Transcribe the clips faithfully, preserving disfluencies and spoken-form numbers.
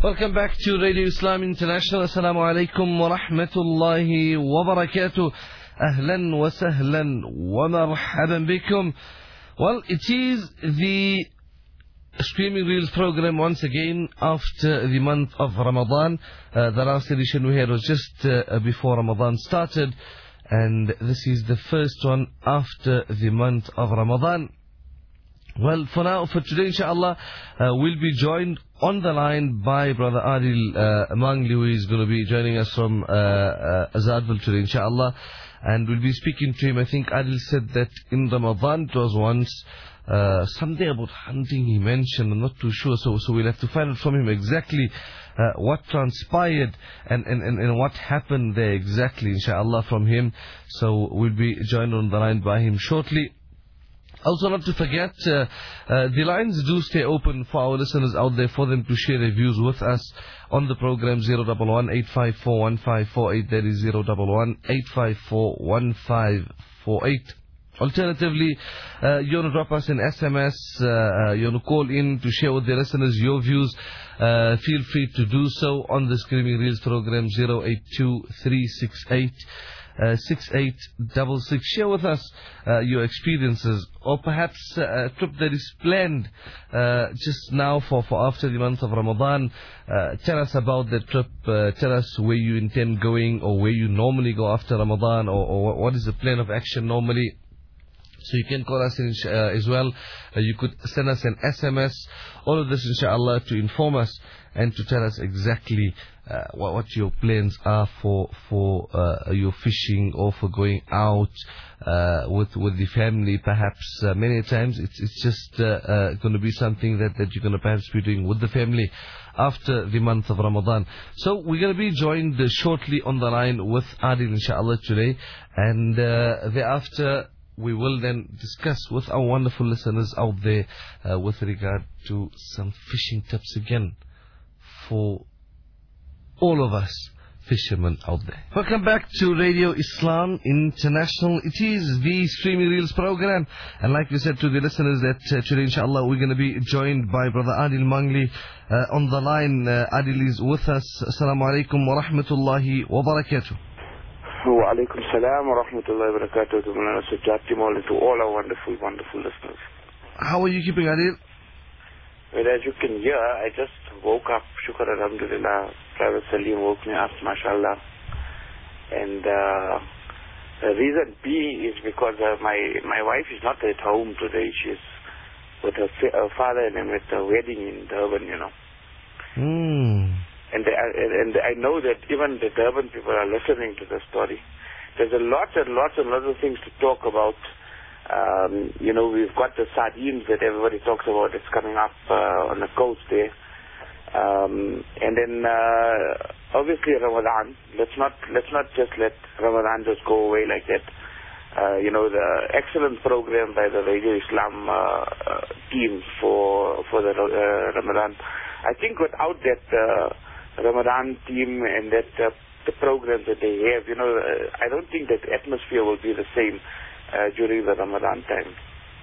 Welcome back to Radio Islam International. Assalamu alaikum wa rahmatullahi wa barakatuh. Ahlan wa sahlan wa marhaban bikum. Well, it is the Screaming Reels program once again after the month of Ramadan. Uh, the last edition we had was just uh, before Ramadan started, and this is the first one after the month of Ramadan. Well, for now, for today, inshallah, uh, we'll be joined on the line by Brother Adil uh, Mangli, who is going to be joining us from uh, uh, Azadville today, inshallah. And we'll be speaking to him. I think Adil said that in Ramadan it was once uh, something about hunting he mentioned. I'm not too sure, so so we'll have to find out from him exactly uh, what transpired and, and, and, and what happened there exactly, inshallah, from him. So we'll be joined on the line by him shortly. Also, not to forget, uh, uh, the lines do stay open for our listeners out there, for them to share their views with us on the program. Zero one one eight five four one five four eight. That is zero one one eight five four one five four eight. Alternatively, uh, you want to drop us an S M S, uh, uh, you want to call in to share with the listeners your views, uh, feel free to do so on the Screaming Reels program. Zero eight two three six eight Uh, six eight six six. Share with us uh, your experiences, or perhaps uh, a trip that is planned uh, just now for, for after the month of Ramadan. Uh, tell us about the trip. Uh, tell us where you intend going, or where you normally go after Ramadan, or, or what is the plan of action normally. So you can call us in, uh, as well. Uh, you could send us an S M S. All of this, inshallah, to inform us and to tell us exactly uh, what, what your plans are for for uh, your fishing, or for going out uh, with with the family. Perhaps uh, many times it's it's just uh, uh, going to be something that, that you're going to perhaps be doing with the family after the month of Ramadan. So we're going to be joined uh, shortly on the line with Adil, inshallah, today, and uh, thereafter we will then discuss with our wonderful listeners out there uh, with regard to some fishing tips again for all of us fishermen out there. Welcome back to Radio Islam International. It is the Screaming Reels program, and like we said to the listeners that uh, today, inshallah, we're going to be joined by Brother Adil Mangli uh, on the line. uh, Adil is with us. Assalamu alaikum wa rahmatullahi wa barakatuh. Wa alaikum salam wa rahmatullahi wa barakatuh to all our wonderful, wonderful listeners. How are you keeping, Adil? Well, as you can hear, I just woke up, shukr alhamdulillah. Private Salim woke me up, mashallah. And uh, the reason B is because uh, my, my wife is not at home today. She's with her, her father and with a wedding in Durban, you know. Hmm. And, they, and I know that even the Durban people are listening to the story. There's a lot and lots and lots of things to talk about. Um, you know, we've got the sardines that everybody talks about. It's coming up uh, on the coast there. Um, and then uh, obviously Ramadan. Let's not let's not just let Ramadan just go away like that. Uh, you know, the excellent program by the Radio Islam uh, uh, team for for the uh, Ramadan. I think without that Uh, Ramadan team and that uh, the programs that they have, you know, uh, I don't think that atmosphere will be the same uh, during the Ramadan time.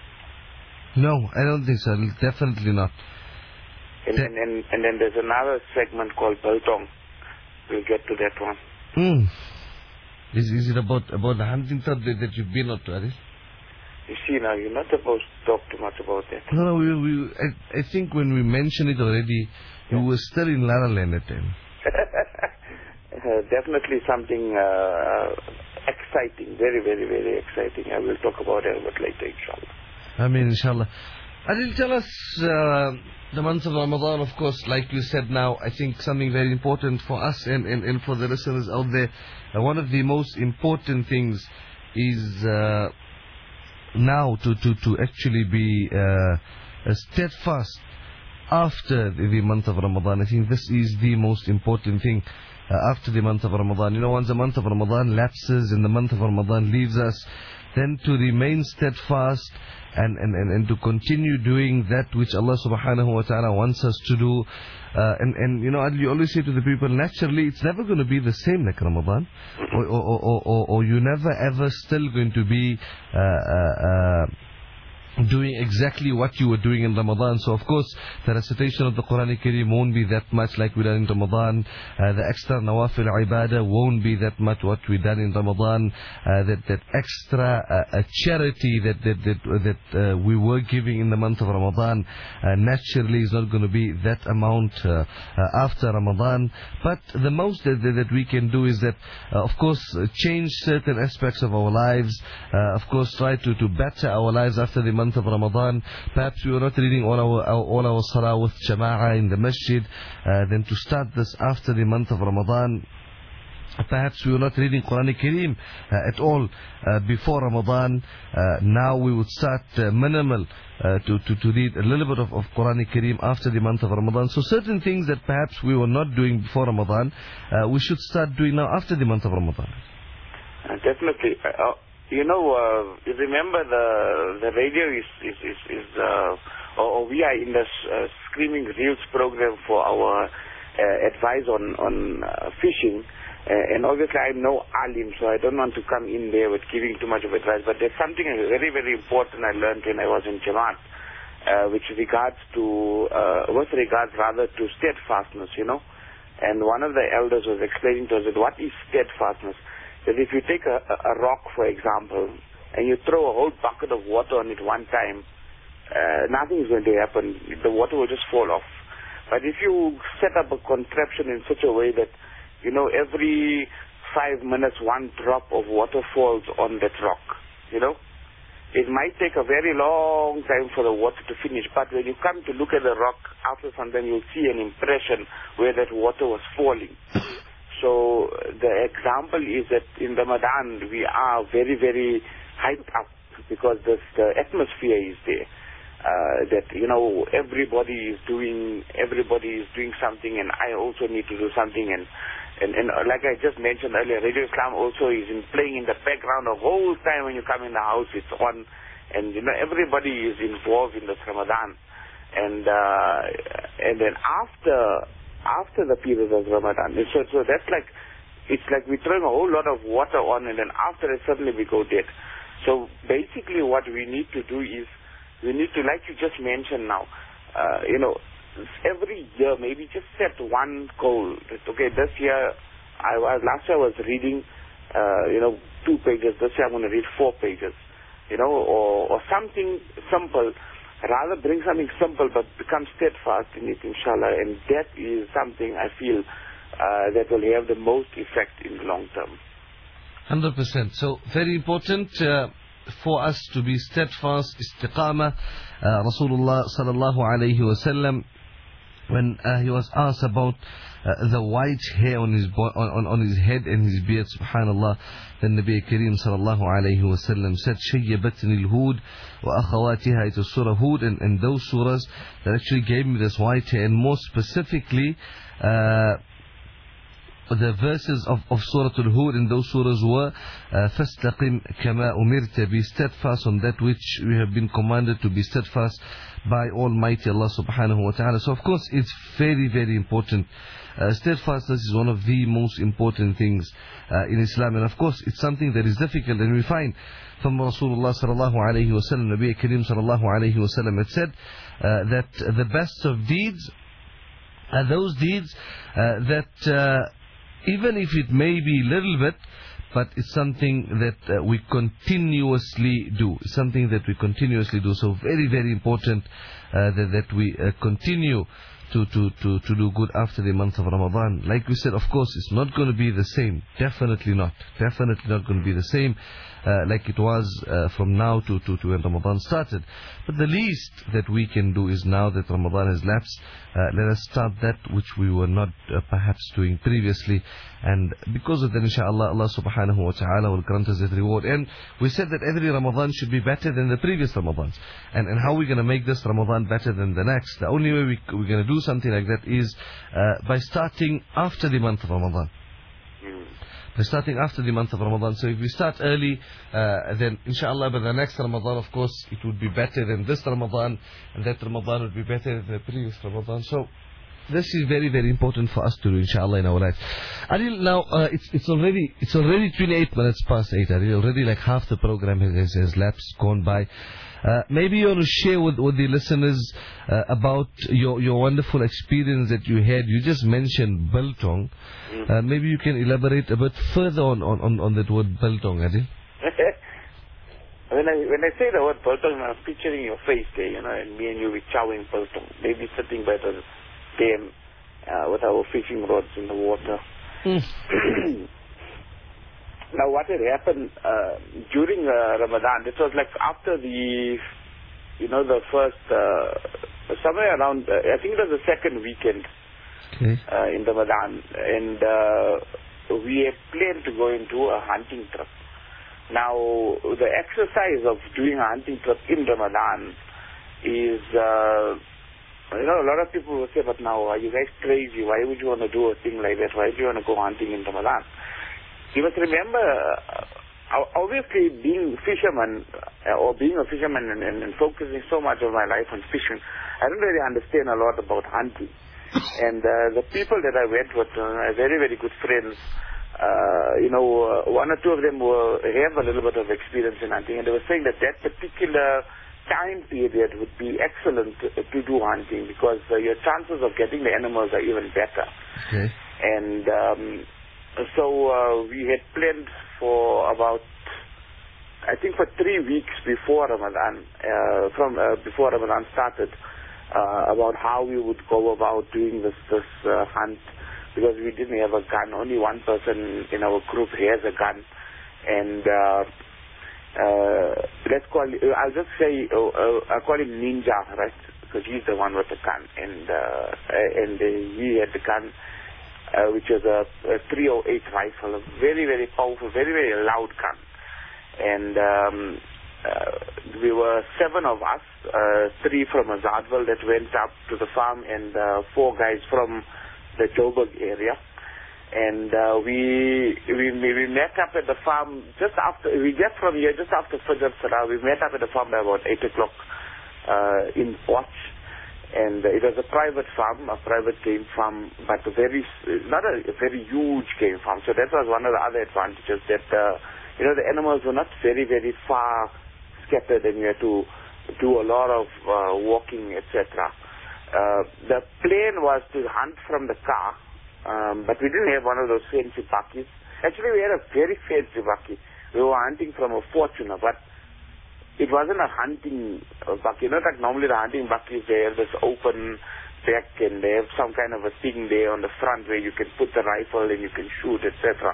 No, I don't think so. Definitely not. And, and, and, and then there's another segment called Biltong. We'll get to that one. Mm. Is is it about about the hunting trip that, that you've been on to, Adil? You see, now you're not supposed to talk too much about that. No, no, we, we, I, I think when we mentioned it already, yeah, you were still in La La Land at the time. uh, definitely something uh, exciting, very, very, very exciting. I will talk about it a bit later, inshallah. I mean, inshallah. Adil, tell us, uh, the month of Ramadan, of course, like you said now, I think something very important for us and, and, and for the listeners out there. Uh, one of the most important things is uh, now to, to, to actually be uh, steadfast after the, the month of Ramadan. I think this is the most important thing uh, after the month of Ramadan. You know, once the month of Ramadan lapses and the month of Ramadan leaves us, then to remain steadfast and, and, and, and to continue doing that which Allah subhanahu wa ta'ala wants us to do. Uh, and, and, you know, you always say to the people, naturally, it's never going to be the same like Ramadan. Or, or, or, or, or you're never ever still going to be uh, uh, uh, doing exactly what you were doing in Ramadan. So of course the recitation of the Quran Kareem won't be that much like we done in Ramadan. Uh, the extra nawafil ibadah won't be that much what we done in Ramadan. Uh, that that extra uh, uh, charity that that that, that uh, we were giving in the month of Ramadan uh, naturally is not going to be that amount uh, uh, after Ramadan. But the most that, that, that we can do is that uh, of course uh, change certain aspects of our lives. Uh, of course try to, to better our lives after the month of Ramadan. Perhaps we were not reading all our, our all our salah with jama'ah in the masjid. Uh, then to start this after the month of Ramadan. Perhaps we were not reading Quran Kareem uh, at all uh, before Ramadan. Uh, now we would start uh, minimal uh, to, to, to read a little bit of, of Quran Kareem after the month of Ramadan. So certain things that perhaps we were not doing before Ramadan, uh, we should start doing now after the month of Ramadan. Uh, definitely. Uh, you know, uh, you remember the the radio is, is, is, is uh, or we are in the uh, Screaming Reels program for our uh, advice on, on uh, fishing. Uh, and obviously I'm no alim, so I don't want to come in there with giving too much of advice. But there's something very, very important I learned when I was in Jamaat, uh, which regards to, uh, with regards rather to steadfastness, you know. And one of the elders was explaining to us that what is steadfastness? That if you take a, a rock, for example, and you throw a whole bucket of water on it one time, uh, nothing is going to happen. The water will just fall off. But if you set up a contraption in such a way that, you know, every five minutes one drop of water falls on that rock, you know, it might take a very long time for the water to finish. But when you come to look at the rock, after some time you'll see an impression where that water was falling. So the example is that in Ramadan we are very, very hyped up because the, the atmosphere is there. Uh, that, you know, everybody is doing, everybody is doing something, and I also need to do something. And, and, and like I just mentioned earlier, Radio Islam also is in playing in the background the whole time. When you come in the house, it's on. And, you know, everybody is involved in this Ramadan. And, uh, and then after... after the period of Ramadan. So, so that's like, it's like we're throwing a whole lot of water on, and then after it suddenly we go dead. So basically what we need to do is, we need to, like you just mentioned now, uh, you know, every year maybe just set one goal. That, okay, this year, I was, last year I was reading, uh, you know, two pages. This year I'm going to read four pages, you know, or, or something simple. Rather bring something simple but become steadfast in it, inshallah, and that is something I feel uh, that will have the most effect in the long term. one hundred percent. So very important uh, for us to be steadfast, istiqamah. Uh, Rasulullah sallallahu alayhi wa sallam, when uh, he was asked about uh, the white hair on his bo- on, on his head and his beard, subhanallah, then Nabi Kareem sallallahu alayhi wa sallam said, Shayyabatni al-Hud wa akhawatiha, it is Surah Hud, and, and those surahs that actually gave me this white hair, and more specifically uh, the verses of, of Surah Al-Hud in those surahs were فَاسْتَقِمْ كَمَا أُمِرْتَ, be steadfast on that which we have been commanded to be steadfast by Almighty Allah subhanahu wa ta'ala. So of course it's very, very important. Uh, steadfastness is one of the most important things uh, in Islam, and of course it's something that is difficult, and we find from Rasulullah sallallahu alayhi wa sallam, Nabi Kareem sallallahu alayhi wa sallam had said uh, that the best of deeds are those deeds uh, that uh, even if it may be little bit, but it's something that uh, we continuously do. It's something that we continuously do. So very, very important uh, that, that we uh, continue to, to, to, to do good after the month of Ramadan. Like we said, of course, it's not going to be the same. Definitely not. Definitely not going to be the same uh, like it was uh, from now to, to, to when Ramadan started. But the least that we can do is, now that Ramadan has lapsed, uh, let us start that which we were not uh, perhaps doing previously. And because of that, inshaAllah, Allah subhanahu wa ta'ala will grant us that reward. And we said that every Ramadan should be better than the previous Ramadans. And, and how are we going to make this Ramadan better than the next? The only way we, we're going to do something like that is uh, by starting after the month of Ramadan. By starting after the month of Ramadan. So if we start early, uh, then inshallah by the next Ramadan, of course, it would be better than this Ramadan, and that Ramadan would be better than the previous Ramadan. So this is very, very important for us to do, inshallah, in our lives. Adil, now, uh, it's it's already it's already twenty-eight minutes past eight, Adil. Already like half the program has, has lapsed, gone by. Uh, maybe you want to share with, with the listeners uh, about your, your wonderful experience that you had. You just mentioned biltong. Mm. Uh, maybe you can elaborate a bit further on, on, on, on that word biltong, Adil. When I when I say the word biltong, I'm picturing your face there, you know, and me and you be chowing biltong, maybe sitting by the dam uh, with our fishing rods in the water. Mm. Now, what had happened uh, during uh, Ramadan? This was like after the, you know, the first uh, somewhere around. Uh, I think it was the second weekend okay. uh, in Ramadan, and uh, we had planned to go into a hunting trip. Now, the exercise of doing a hunting trip in Ramadan is, uh, you know, a lot of people will say, but now, are you guys crazy? Why would you want to do a thing like that? Why do you want to go hunting in Ramadan? You must remember, uh, obviously, being fisherman, uh, or being a fisherman and, and, and focusing so much of my life on fishing, I don't really understand a lot about hunting. And uh, the people that I went with uh, are very, very good friends. Uh, you know, uh, one or two of them were, have a little bit of experience in hunting, and they were saying that that particular time period would be excellent to, to do hunting because uh, your chances of getting the animals are even better. Okay. And um, so uh, we had planned for about, I think for three weeks before Ramadan, uh, from uh, before Ramadan started, uh, about how we would go about doing this this uh, hunt. Because we didn't have a gun. Only one person in our group has a gun. And uh, uh, let's call it, I'll just say, uh, uh, I'll call him Ninja, right? Because he's the one with the gun. And uh, and uh, he had the gun, uh, which was a, a three oh eight rifle, a very, very powerful, very, very loud gun. And um, uh, we were seven of us, uh, three from Azadwal that went up to the farm, and uh, four guys from the Joburg area, and uh, we, we we met up at the farm just after we left from here just after Fajr Salah. We met up at the farm by about eight o'clock uh, in Watch, and uh, it was a private farm, a private game farm, but a very not a, a very huge game farm. So that was one of the other advantages, that uh, you know the animals were not very very far scattered, and you had to do a lot of uh, walking, et cetera. Uh, the plan was to hunt from the car, um, but we didn't have one of those fancy bakkies. Actually, we had a very fancy bakkie. We were hunting from a Fortuner, but it wasn't a hunting uh, bakkie. You know, like normally the hunting bakkies, they have this open back and they have some kind of a thing there on the front where you can put the rifle and you can shoot, et cetera.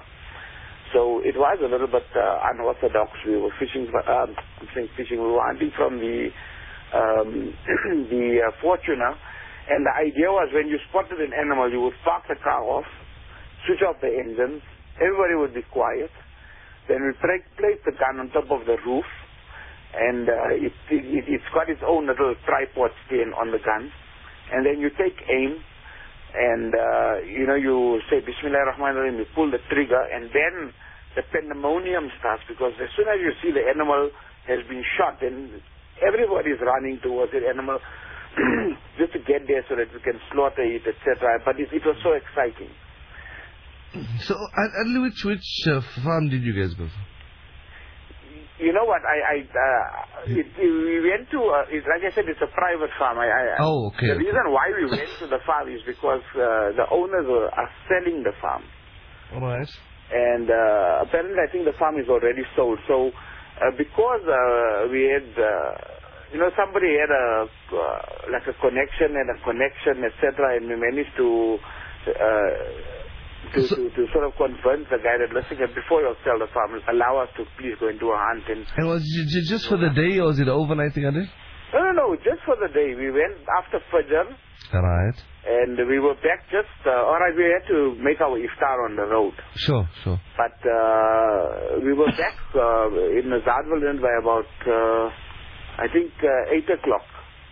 So it was a little bit uh, unorthodox. We were fishing, uh, I'm saying fishing, we were hunting from the Um, the uh, Fortuner, and the idea was when you spotted an animal, you would park the car off, switch off the engines, everybody would be quiet, then we place the gun on top of the roof, and uh, it, it, it's got its own little tripod stand on the gun, and then you take aim, and uh, you know, you say Bismillahirrahmanirrahim, you pull the trigger, and then the pandemonium starts, because as soon as you see the animal has been shot, then everybody is running towards the animal just to get there so that we can slaughter it, et cetera. But it, it was so exciting. So, and which which uh, farm did you guys go for? You know what? I, I uh, it, it, we went to. Uh, it, like I said, it's a private farm. I, I, oh, okay. The reason why we went to the farm is because uh, the owners were, are selling the farm. All right. And uh, apparently, I think the farm is already sold. So. Uh, because uh, we had, uh, you know, somebody had a uh, like a connection and a connection, et cetera, and we managed to, uh, to, so, to to sort of convince the guy that, listen, before you sell the farm, allow us to please go and do a hunt. And, and was it just for the day, or was it overnighting, Adil? No, no, no, just for the day. We went after Fajr. Right. And we were back just, uh, all right, we had to make our iftar on the road. Sure, sure. But uh, we were back uh, in Azadwal by about, uh, I think, uh, eight o'clock.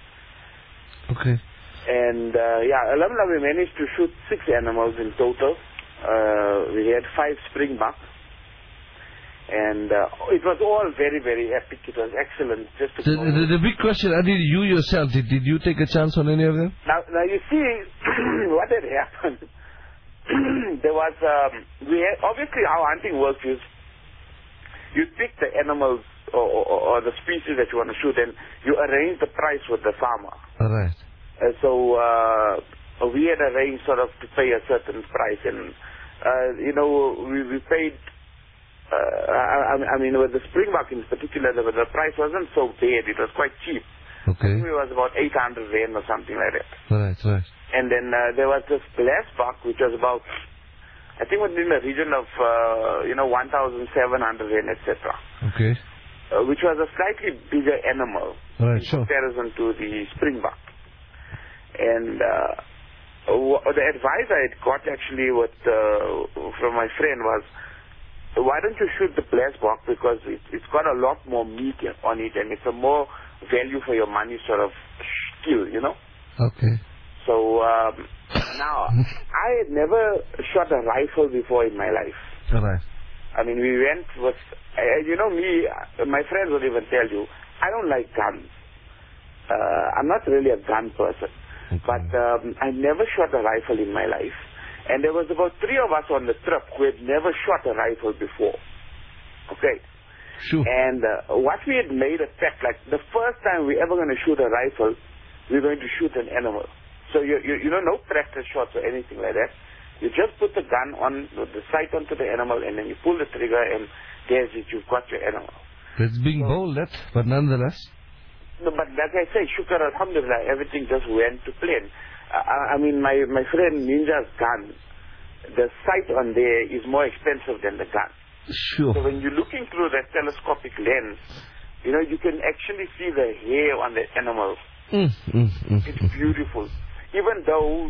Okay. And, uh, yeah, alhamdulillah, we managed to shoot six animals in total. Uh, we had five springbuck. And uh, it was all very, very epic. It was excellent. Just to The, the, the big question, Adil, you yourself, did, did you take a chance on any of them? Now, now you see, what had happened, there was, um, we had, obviously how hunting works is, you pick the animals or, or, or the species that you want to shoot, and you arrange the price with the farmer. All right. Uh, so uh, we had arranged sort of to pay a certain price, and uh, you know we, we paid. Uh, I, I mean, with the springbuck in particular, the, the price wasn't so bad; it was quite cheap. Okay. I think it was about eight hundred rand or something like that. Right, right. And then uh, there was this glass buck, which was about, I think, within the region of uh, you know one thousand seven hundred rand, et cetera. Okay. Uh, which was a slightly bigger animal Right, in sure. comparison to the springbuck. And uh, w- the advice I had got actually with, uh, from my friend was, why don't you shoot the blessbuck, because it, it's got a lot more meat on it, and it's a more value for your money sort of skill, you know? Okay. So um, now, I had never shot a rifle before in my life. All right. I mean, we went with, uh, you know me, uh, my friends will even tell you, I don't like guns. Uh, I'm not really a gun person. Okay. But um, I never shot a rifle in my life. And there was about three of us on the trip who had never shot a rifle before. Okay. Sure. And uh, what we had made a pact, like the first time we're ever going to shoot a rifle, we're going to shoot an animal. So, you, you, you know, no practice shots or anything like that. You just put the gun on, the sight onto the animal, and then you pull the trigger, and there's it, you've got your animal. It's being So, bold, that, but nonetheless. No, but like I say, shukar, alhamdulillah, everything just went to plan. Uh, I mean, my, my friend Ninja's gun, the sight on there is more expensive than the gun. Sure. So when you're looking through that telescopic lens, you know, you can actually see the hair on the animal. Mm, mm, mm, It's mm. beautiful. Even though,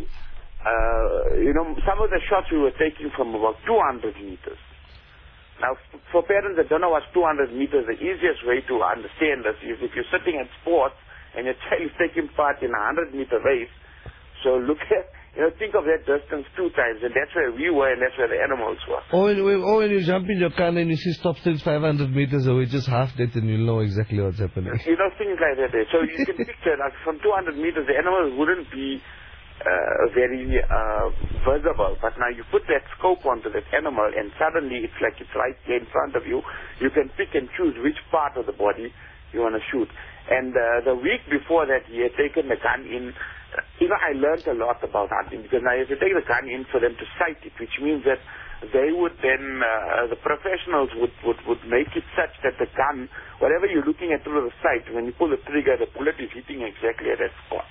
uh, you know, some of the shots we were taking from about two hundred meters. Now, f- for parents that don't know what's two hundred meters, the easiest way to understand this is if you're sitting at sports and your child is taking part in a one hundred meter race, so look at, you know, think of that distance two times, and that's where we were and that's where the animals were. Or when, or when you jump in your car and you see stop still five hundred meters away, just half that, and you'll know exactly what's happening. You know, things like that. So you can picture, like, from two hundred meters, the animals wouldn't be uh, very uh, visible. But now you put that scope onto that animal, and suddenly it's like it's right there in front of you. You can pick and choose which part of the body you want to shoot. And uh, the week before that, he had taken the gun in. You know, I learned a lot about hunting, because now you have to take the gun in for them to sight it, which means that they would then, uh, the professionals would, would, would make it such that the gun, whatever you're looking at through the sight, when you pull the trigger, the bullet is hitting exactly at that spot.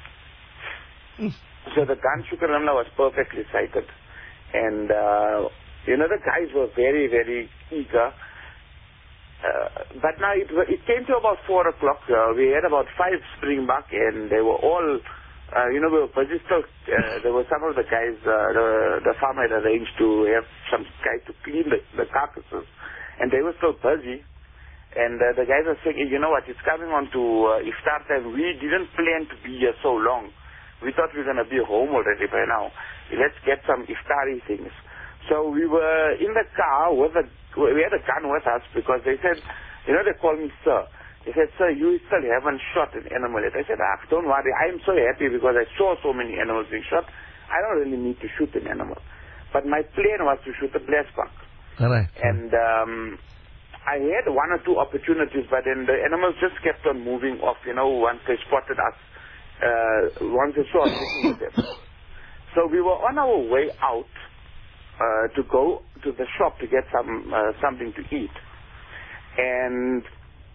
So the gun, Shukranallah, was perfectly sighted. And, uh, you know, the guys were very, very eager. Uh, but now it, it came to about four o'clock. Uh, we had about five springbuck, and they were all... Uh, you know, we were busy still. Uh, there were some of the guys, uh, the, the farmer had arranged to have some guys to clean the, the carcasses, and they were still busy. And uh, the guys are saying, hey, you know what, it's coming on to uh, iftar time. We didn't plan to be here so long. We thought we were going to be home already by now. Let's get some iftari things. So we were in the car with a, we had a gun with us, because they said, you know, they called me sir. They said, sir, you still haven't shot an animal yet. I said, ah, don't worry. I'm so happy because I saw so many animals being shot. I don't really need to shoot an animal. But my plan was to shoot a blessbuck. All right. And um, I had one or two opportunities, but then the animals just kept on moving off, you know, once they spotted us, uh, once they saw us looking at them. So we were on our way out uh, to go to the shop to get some uh, something to eat. And...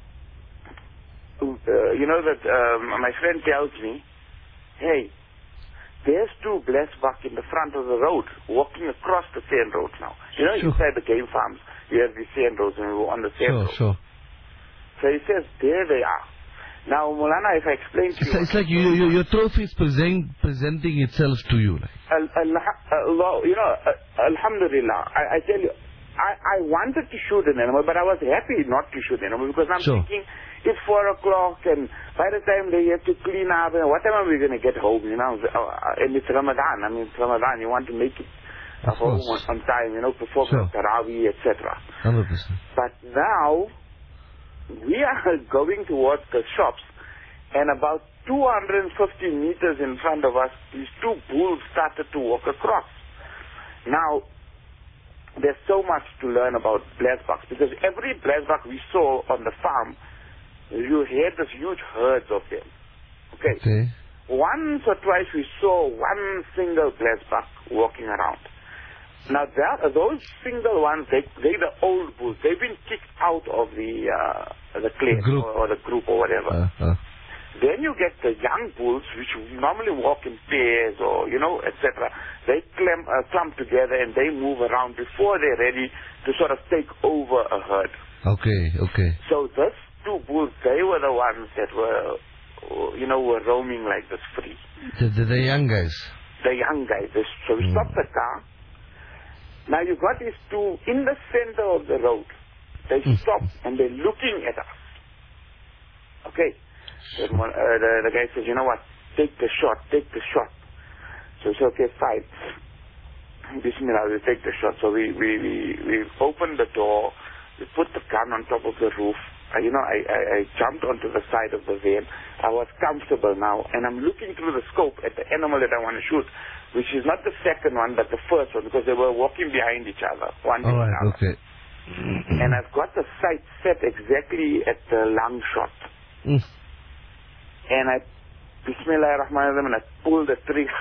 Uh, you know that um, my friend tells me, hey, there's two blessbuck in the front of the road walking across the sand road now. You know, Sure. inside the game farms, you have these sand roads, and we were on the sand Sure, road. sure. So he says, there they are. Now, Mulana, if I explain to It's, you... it's like you, you, your trophy is present, presenting itself to you. Like. Al- al- Allah, you know, uh, Alhamdulillah, I, I tell you, I, I wanted to shoot an animal, but I was happy not to shoot an animal, because I'm Sure. thinking, it's four o'clock, and by the time they have to clean up, and what time are we going to get home, you know? Uh, and it's Ramadan. I mean, it's Ramadan. You want to make it Of home course. on time, you know, perform Sure. Tarawih, et cetera. one hundred percent. But now, we are going towards the shops, and about two hundred fifty meters in front of us, these two bulls started to walk across. Now, there's so much to learn about blesbucks, because every blesbuck we saw on the farm, you had this huge herds of them. Okay? Okay. Once or twice we saw one single blesbuck walking around. Now, that, those single ones, they, they're the old bulls. They've been kicked out of the uh, the clan Group. or, or the group or whatever. Uh, uh. Then you get the young bulls, which normally walk in pairs or, you know, et cetera. They clump, uh, clump together and they move around before they're ready to sort of take over a herd. Okay, okay. So those two bulls, they were the ones that were, you know, were roaming like this free. The, the, the young guys. The young guys. They, so we Mm. stopped the car. Now you got these two in the center of the road. They Mm. stop and they're looking at us. Okay. Then one, uh, the, the guy says, you know what, take the shot, take the shot. So we said, okay, fine. Bismillah, we'll take the shot. So we, we, we, we opened the door, we put the gun on top of the roof. Uh, you know, I, I, I jumped onto the side of the van. I was comfortable now, and I'm looking through the scope at the animal that I want to shoot, which is not the second one, but the first one, because they were walking behind each other, one All behind right, the other. okay. And I've got the sight set exactly at the lung shot. Mm. And I, Bismillah ar-Rahman ar-Rahim, and I pulled the trigger.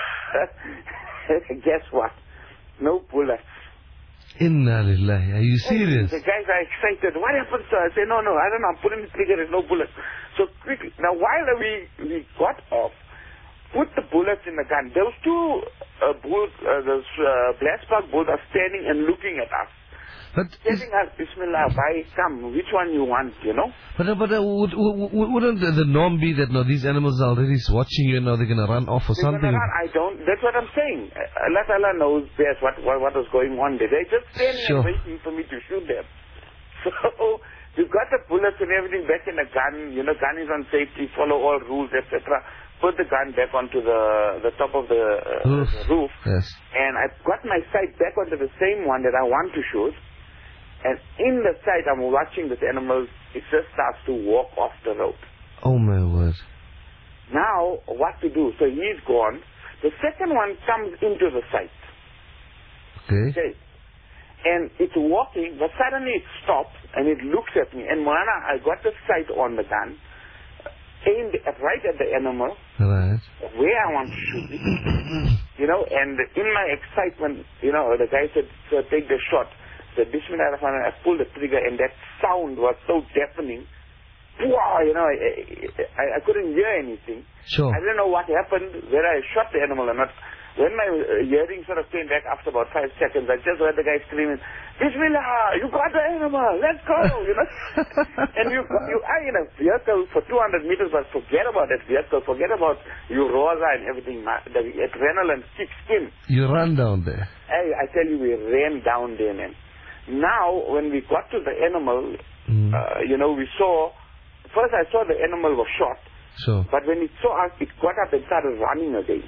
Guess what? No bullets. Inna lillahi. Are you serious? The guys are excited. What happened, sir? I say, no, no, I don't know. I'm putting the trigger, there's no bullets. So quickly. Now, while we, we got off, put the bullets in the gun. Those two uh, bulls, uh, those uh, blesbuck bulls are standing and looking at us. But is, Telling us, Bismillah, bhai, come, which one you want, you know? but, uh, but uh, would, would, wouldn't the, the norm be that no, these animals are already watching you and now they're going to run off or They're something? gonna run. I don't, that's what I'm saying. Uh, Allah Ta'ala knows best what, what, what was going on there. They're just standing Sure. and waiting for me to shoot them. So, we've got the bullets and everything back in the gun. You know, gun is on safety, follow all rules, et cetera. Put the gun back onto the, the top of the, uh, Roof. the roof. Yes. And I've got my sight back onto the same one that I want to shoot. And in the sight, I'm watching this animal. It just starts to walk off the road. Oh my word. Now, what to do? So he's gone. The second one comes into the sight. Okay. Okay. And it's walking, but suddenly it stops and it looks at me. And Moana, I got the sight on the gun, aimed at, right at the animal, Right. where I want to shoot it. You know, and in my excitement, you know, the guy said, "Sir, take the shot." I said, Bismillah ar-Rahman ar-Rahim. I pulled the trigger, and that sound was so deafening. Wow, you know, I, I, I couldn't hear anything. Sure. I didn't know what happened, whether I shot the animal or not. When my uh, hearing sort of came back after about five seconds, I just heard the guy screaming, Bismillah, you got the animal, let's go, you know. And you you are in a vehicle for two hundred meters, but forget about that vehicle, forget about your rosa and everything. The adrenaline kicks in. You run down there. I, I tell you, we ran down there, man. Now, when we got to the animal, Mm. uh, you know, we saw, first I saw the animal was shot, Sure. but when it saw us, it got up and started running again.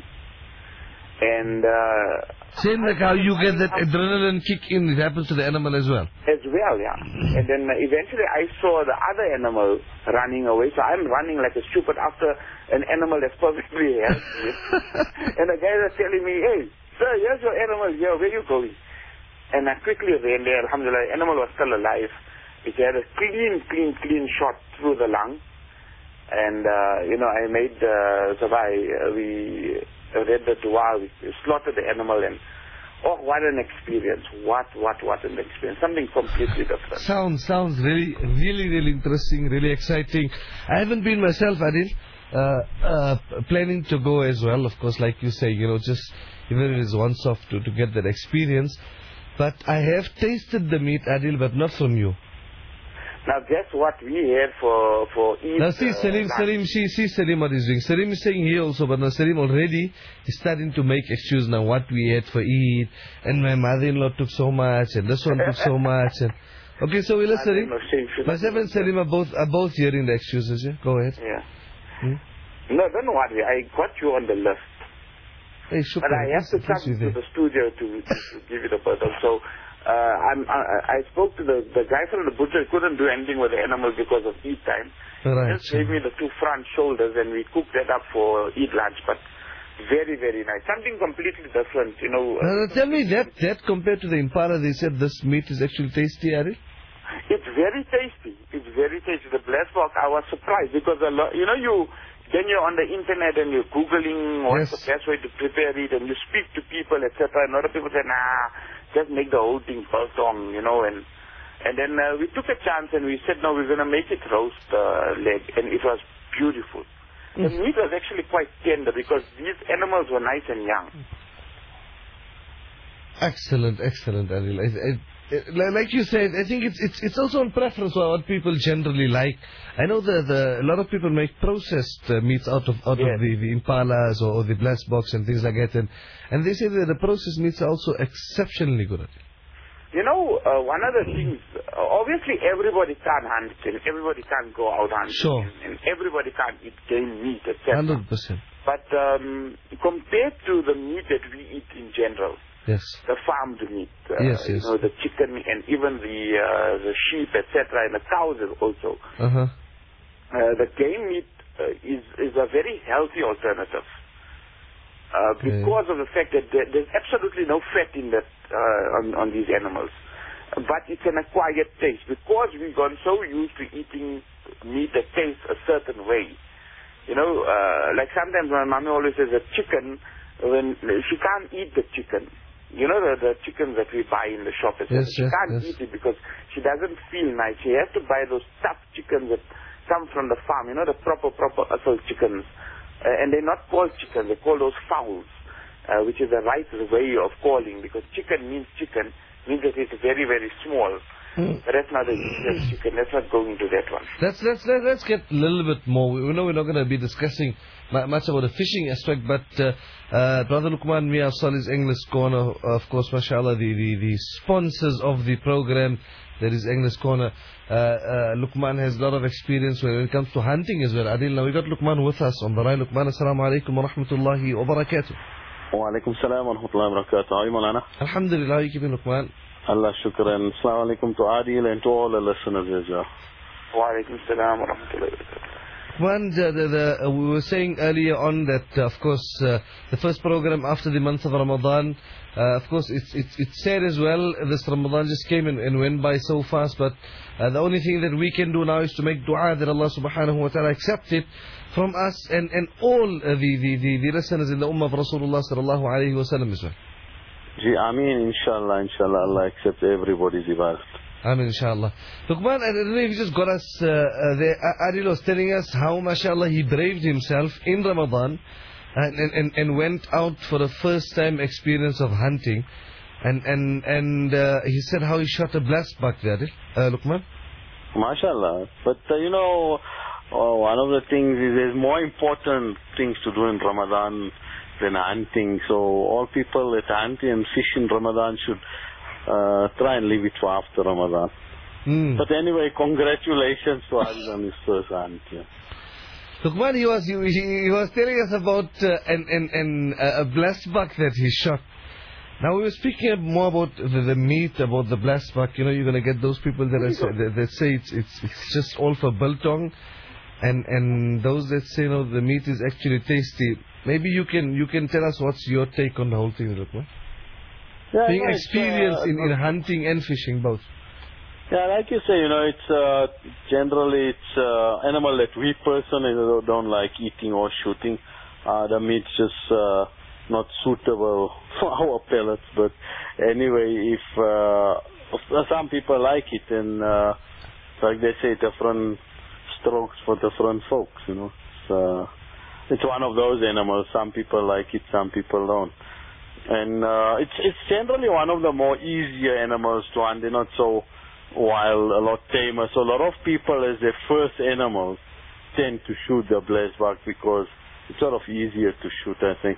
And uh, Same like how you get that adrenaline kick in, it happens to the animal as well. as well, yeah. And then uh, eventually I saw the other animal running away, so I'm running like a stupid after an animal that's perfectly healthy. And the guys are telling me, hey, sir, here's your animal here, where are you going? And I quickly ran there, alhamdulillah, the animal was still alive. It had a clean, clean, clean shot through the lung. And, uh, you know, I made, uh, so I, uh, we read the dua, we slaughtered the animal, and, oh, what an experience. What, what, what an experience. Something completely different. Sounds, sounds really, really, really interesting, really exciting. I haven't been myself, Adil. Uh, uh, planning to go as well, of course, like you say, you know, just, even if it is once off to, to get that experience. But I have tasted the meat, Adil, but not from you. Now, guess what we had for, for Eid? Now see, uh, Salim, lunch? Salim, see, see Salim what he's doing. Salim is saying here also, but now Salim already is starting to make excuses now what we had for Eid, and my mother-in-law took so much, and this one took so much. And okay, so we'll let Salim. No, she should not Myself be and Salim are both, are both hearing the excuses, yeah? Go ahead. Yeah. Hmm? No, don't worry. I got you on the list. Hey, but I have to come to the studio to, to, to give you the bird dog. So uh, I'm, I, I spoke to the, the guy from the butcher. He couldn't do anything with the animals because of eat time. Right. He just gave me the two front shoulders and we cooked that up for eat lunch. But very, very nice. Something completely different, you know. Uh, tell me, that, that compared to the impala, they said this meat is actually tasty, Adil? It's very tasty. It's very tasty. The blessed pork, I was surprised because, a lot, you know, you then you're on the internet and you're Googling what's Yes. the best way to prepare it and you speak to people, et cetera. And a lot of people say, nah, just make the whole thing biltong, you know. And and then uh, we took a chance and we said, no, we're going to make it roast uh, leg. And it was beautiful. The meat was actually quite tender because these animals were nice and young. Excellent, excellent, Adil. I, I, I, like you said, I think it's it's it's also on preference for what people generally like. I know the, the a lot of people make processed uh, meats out of out Yes. of the, the impalas or, or the blast box and things like that, and and they say that the processed meats are also exceptionally good. You know, uh, one of the things, uh, obviously everybody can't hunt and everybody can't go out hunting. Sure. And, and everybody can't eat game meat, et cetera. Hundred percent. But um, compared to the meat that we eat in general, Yes. the farmed meat, uh, Yes, you yes. know, the chicken and even the uh, the sheep, et cetera, and the cows also, Uh huh. uh, the game meat uh, is is a very healthy alternative. Uh, Okay. because of the fact that there, there's absolutely no fat in that uh, on, on these animals. But it's an acquired taste. Because we've gone so used to eating meat that tastes a certain way. You know, uh, like sometimes my mommy always says that chicken, when she can't eat the chicken. You know, the, the chickens that we buy in the shop, et cetera. Yes, She yes, can't yes. eat it because she doesn't feel nice. She has to buy those tough chickens that come from the farm, you know, the proper, proper assault chickens. Uh, and they're not called chickens, they're called those fowls, uh, which is the right way of calling, because chicken means chicken, means that it's very, very small. Mm. But that's not a useless chicken, let's not go into that one. Let's let's let, let's get a little bit more. We know we're not going to be discussing mu- much about the fishing aspect, but uh, uh, Brother Luqman Mia Salih's English Corner, of course, mashallah, the, the, the sponsors of the program. There is English Corner. Uh, uh, Luqman has a lot of experience when it comes to hunting as well. Adil, now we got Luqman with us on the line. Luqman, assalamu alaikum wa rahmatullahi wa barakatuh. Wa alaikum salam wa rahmatullahi wa barakatuh. How are you, Malana? Alhamdulillah, how are you keeping, Luqman? Allah shukran. Assalamu alaikum to Adil and to all the listeners as well. Wa alaikum salam wa rahmatullahi wa barakatuh. One, the, the, the, uh, we were saying earlier on that, uh, of course, uh, the first program after the month of Ramadan, uh, of course, it's, it's, it's sad as well. This Ramadan just came and, and went by so fast, but uh, the only thing that we can do now is to make dua that Allah subhanahu wa ta'ala accept it from us and, and all uh, the, the, the, the listeners in the ummah of Rasulullah sallallahu alayhi wa sallam as well. Ji, Ameen, inshallah, inshallah, Allah accepts everybody's ibadat. Amen, inshallah. Luqman, I don't know if you just got us uh, uh, there. Adil was telling us how, mashallah, he braved himself in Ramadan and, and, and, and went out for the first time experience of hunting. And and and uh, he said how he shot a blessed buck there, Adil. Uh, Luqman? MashaAllah. But, uh, you know, uh, one of the things is there's more important things to do in Ramadan than hunting. So all people that hunt and fish in Ramadan should uh, try and leave it for after Ramadan. Mm. But anyway, congratulations to Adil on his first hunt. Yeah. Luqman, he was, he, he was telling us about uh, an, an, an, uh, a blessed buck that he shot. Now we were speaking more about the, the meat, about the blessed buck. You know, you're going to get those people that, are, that, that say it's, it's it's just all for biltong, and and those that say no, the meat is actually tasty. Maybe you can you can tell us what's your take on the whole thing, Luqman? Yeah, Being no, it's, experienced uh, in, in hunting and fishing both. Yeah, like you say, you know, it's uh, generally it's uh, animal that we personally don't like eating or shooting. Uh, the meat's just uh, not suitable for our palates. But anyway, if uh, some people like it, and uh, like they say, different strokes for different folks. You know, it's, uh, it's one of those animals. Some people like it, some people don't. And uh, it's it's generally one of the more easier animals to hunt. They're not so wild, a lot tamer. So a lot of people, as their first animals, tend to shoot the blessed buck because it's sort of easier to shoot, I think.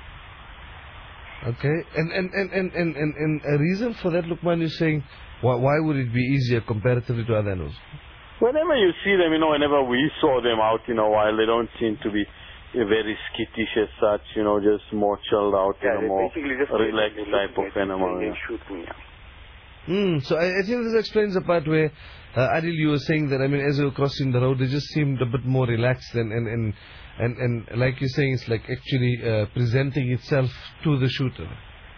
Okay, and and, and, and, and, and, and a reason for that, Luqman, you're saying, why, why would it be easier comparatively to other animals? Whenever you see them, you know, whenever we saw them out in a while, they don't seem to be very skittish as such, you know, just more chilled out, Yeah, you know, more basically just relaxed basically type of looking at animal. it Yeah. and shooting, yeah. Mm, so I, I think this explains the part where, uh, Adil, you were saying that, I mean, as you were crossing the road, they just seemed a bit more relaxed and, and, and, and, and like you're saying, it's like actually uh, presenting itself to the shooter.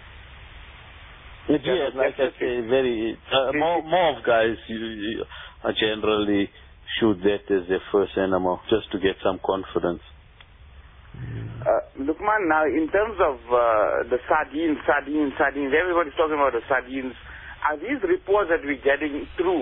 It, yeah, like I say, very, uh, more, more of guys you, you, uh, generally shoot that as their first animal, just to get some confidence. Uh, Lukman, now in terms of uh, the sardines, sardines, sardines, everybody's talking about the sardines. Are these reports that we're getting through?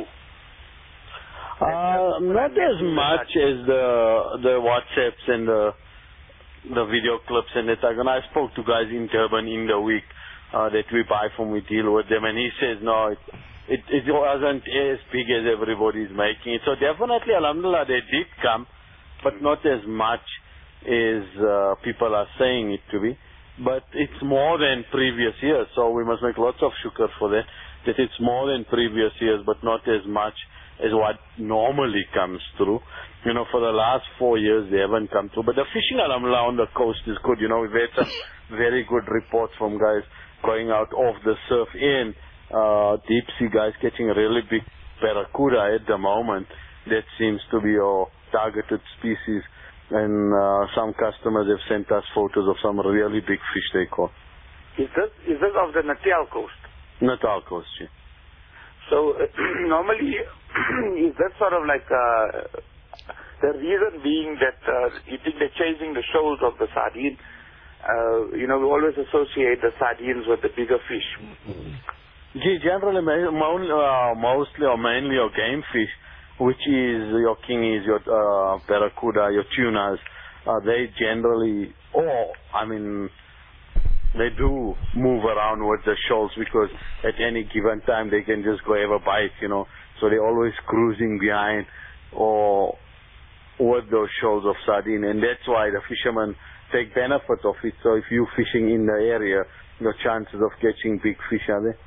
Uh, not as much as the the WhatsApps and the the video clips and that. When I spoke to guys in Durban in the week uh, that we buy from, we deal with them, and he says no, it, it it wasn't as big as everybody's making it. So definitely, alhamdulillah, they did come, but not as much as uh, people are saying it to be. But it's more than previous years, so we must make lots of shukr for that. That it's more than previous years, but not as much as what normally comes through. You know, for the last four years, they haven't come through. But the fishing, alhamdulillah, on the coast is good. You know, we've had some very good reports from guys going out off the surf in uh, deep sea guys catching a really big barracuda at the moment. That seems to be our targeted species. And uh, some customers have sent us photos of some really big fish they caught. Is this, is this of the Natal coast? Natal coast, yeah. So uh, normally, is that sort of like uh, the reason being that uh, you think they're chasing the shoals of the sardine? Uh, you know, we always associate the sardines with the bigger fish. Gee, generally, uh, mostly or mainly your game fish, which is your kingies, your uh, barracuda, your tunas, uh, they generally, or, I mean, they do move around with the shoals because at any given time they can just go have a bite, you know. So they're always cruising behind or with those shoals of sardine. And that's why the fishermen take benefit of it. So if you're fishing in the area, your chances of catching big fish are there.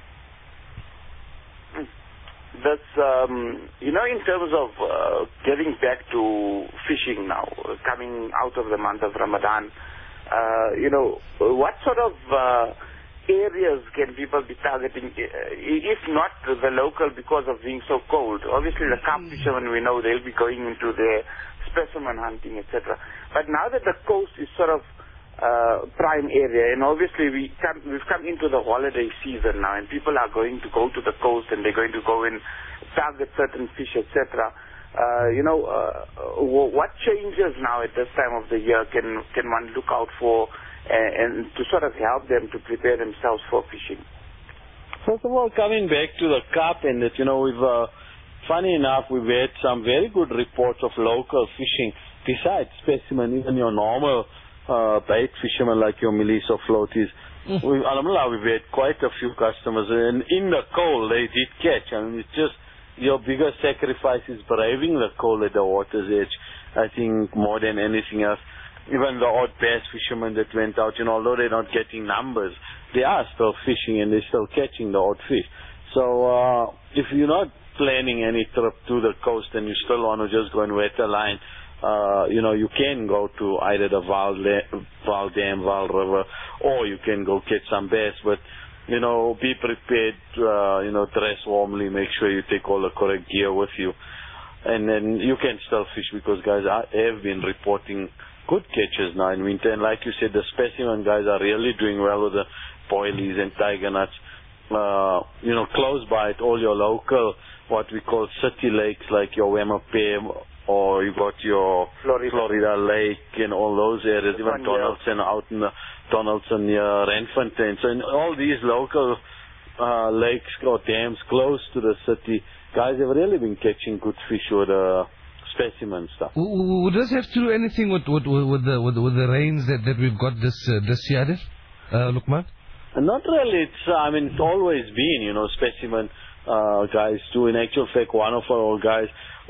That's, um, you know, in terms of uh, getting back to fishing now, uh, coming out of the month of Ramadan, uh, you know, what sort of uh, areas can people be targeting, if not the local because of being so cold? Obviously, the carp fishermen, we know they'll be going into their specimen hunting, et cetera. But now that the coast is sort of uh, prime area, and obviously we come, we've come into the holiday season now, and people are going to go to the coast and they're going to go and target certain fish, et cetera. Uh, you know, uh, what changes now at this time of the year can can one look out for, and, and to sort of help them to prepare themselves for fishing? First of all, coming back to the carp and that, you know, we've, uh, funny enough, we've had some very good reports of local fishing besides specimen, even your normal uh, bait fishermen like your Milice or floaties. Mm. We, alhamdulillah, we've had quite a few customers, and in the cold they did catch. I mean, it's just your biggest sacrifice is braving the cold at the water's edge, I think, more than anything else. Even the odd bass fishermen that went out, you know, although they're not getting numbers, they are still fishing and they're still catching the odd fish. So uh, if you're not planning any trip to the coast and you still want to just go and wet a line, uh, you know, you can go to either the Val, Val Dam, Val River, or you can go catch some bass. But you know, be prepared, uh, you know, dress warmly, make sure you take all the correct gear with you. And then you can still fish because guys are, have been reporting good catches now in winter. And like you said, the specimen guys are really doing well with the boilies and tiger nuts. Uh, you know, close by it, all your local, what we call city lakes like your Wemape, or you got your Florida. Florida Lake and all those areas, even Donaldson out in the Donaldson near Randfontein. So in all these local uh, lakes or dams close to the city, guys have really been catching good fish with uh, specimen stuff. Would this have to do anything with with, with the with, with the rains that, that we've got this uh, this year, uh, Lukman? Not really. It's uh, I mean it's always been, you know, specimen uh, guys too. In actual fact, one of our guys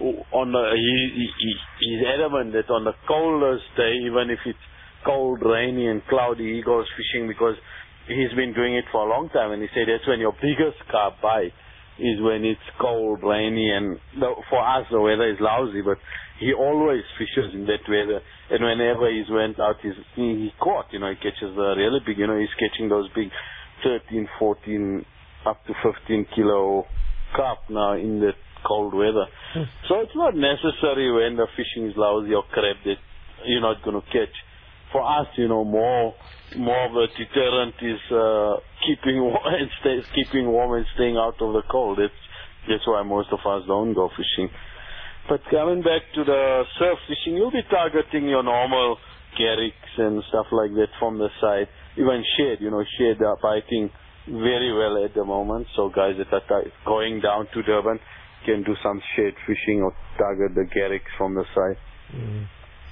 on the he, he he's adamant that on the coldest day, even if it's cold, rainy and cloudy, he goes fishing because he's been doing it for a long time, and he said that's when your biggest carp bite. is when it's cold, rainy, and the, for us the weather is lousy, but he always fishes in that weather. And whenever he's went out, he's, he, he caught, you know, he catches the really big, you know, he's catching those big thirteen, fourteen, up to fifteen kilo carp now in that cold weather. Hmm. So it's not necessary when the fishing is lousy or crab that you're not going to catch. For us, you know, more more of a deterrent is uh, keeping warm and stay, keeping warm and staying out of the cold. It's, that's why most of us don't go fishing. But coming back to the surf fishing, you'll be targeting your normal garricks and stuff like that from the side. Even shad, you know, shad are biting very well at the moment. So guys that are t- going down to Durban can do some shad fishing or target the garricks from the side. Mm.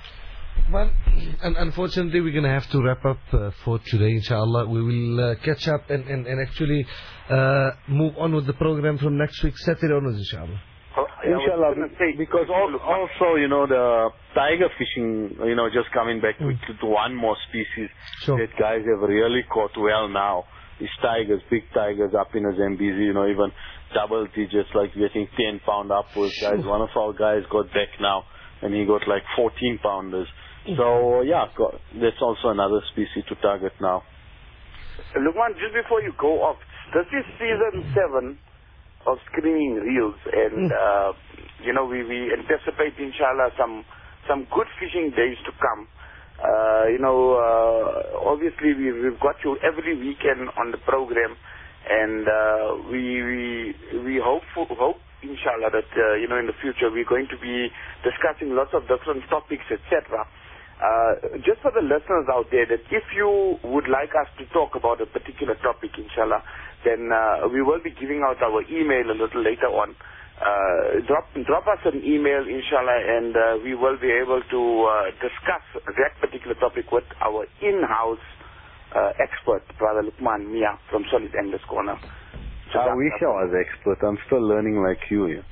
Well, and unfortunately, we're going to have to wrap up uh, for today, inshallah. We will uh, catch up and, and, and actually uh, move on with the program from next week, Saturday onwards, inshallah. Oh, inshallah, say, because also, you know, the tiger fishing, you know, just coming back mm. to, to one more species sure. that guys have really caught well now is tigers, big tigers up in the Zambezi, you know, even double digits, like getting ten pound upwards. Sure. Guys, one of our guys got back now, and he got like fourteen pounders. So, yeah, that's also another species to target now. Lukman, just before you go off, this is season seven of Screaming Reels, and, uh, you know, we, we anticipate, inshallah, some some good fishing days to come. Uh, you know, uh, obviously, we, we've got you every weekend on the program, and uh, we, we, we hope, for, hope inshallah, that, uh, you know, in the future, we're going to be discussing lots of different topics, et cetera. Uh, just for the listeners out there, that if you would like us to talk about a particular topic, inshallah, then uh, we will be giving out our email a little later on. Uh, drop drop us an email, inshallah, and uh, we will be able to uh, discuss that particular topic with our in-house uh, expert, Brother Lukman Mia from Solid Anglers Corner. I wish I was expert. I'm still learning like you. Yeah.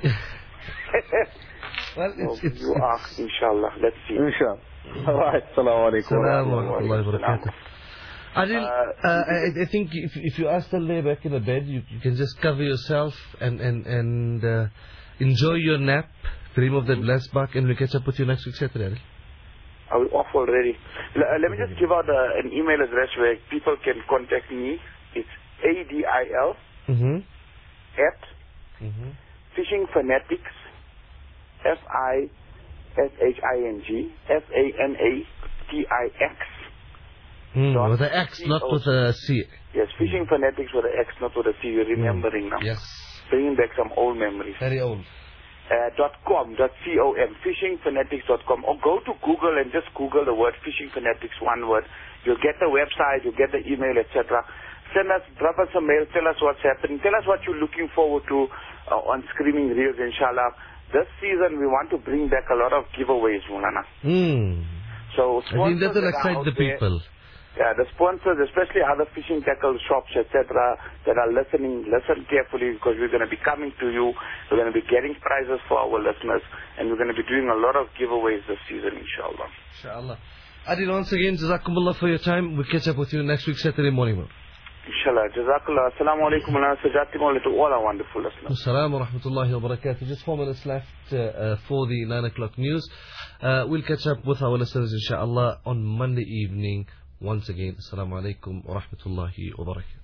Well, it's, it's, you it's are, inshallah. Let's see. Inshallah. All right. Assalamu alaikum. Assalamu alaikum wa barakatuh. Adil, uh, I, I think if, if you are still there back in the bed, you, you can just cover yourself and, and, and uh, enjoy your nap, dream of that blessed buck, and we'll catch up with you next week Saturday. Adil. I was off already. L- uh, let me just give out uh, an email address where people can contact me. It's A D I L mm-hmm. at mm-hmm. Fishing Fanatics, F I S H I N G, F A N A T I X. Mm, with the X, not with the C. Yes, Fishing Fanatics with the X, not with the C. You're remembering mm. now. Yes. Bringing back some old memories. Very old. Uh, dot com, dot com, fishing fanatics dot com, or go to Google and just Google the word Fishing Fanatics, one word. You'll get the website, you'll get the email, et cetera. Send us, drop us a mail, tell us what's happening, tell us what you're looking forward to uh, on Screaming Reels, inshallah. This season, we want to bring back a lot of giveaways, Mulana. Mm. So, I think that will excite the people. Yeah, the sponsors, especially other fishing tackle shops, et cetera, that are listening, listen carefully, because we're going to be coming to you. We're going to be getting prizes for our listeners, and we're going to be doing a lot of giveaways this season, inshallah. Inshallah. Adil, once again, Jazakumullah for your time. We'll catch up with you next week, Saturday morning. Inshallah. Jazakallah. Assalamu alaikum wa rahmatullahi to all our wonderful listeners. Assalamu wa rahmatullahi wa barakatuh. Just four minutes left uh, uh, for the nine o'clock news. Uh, we'll catch up with our listeners, inshallah, on Monday evening. Once again, assalamu alaikum wa rahmatullahi wa barakatuh.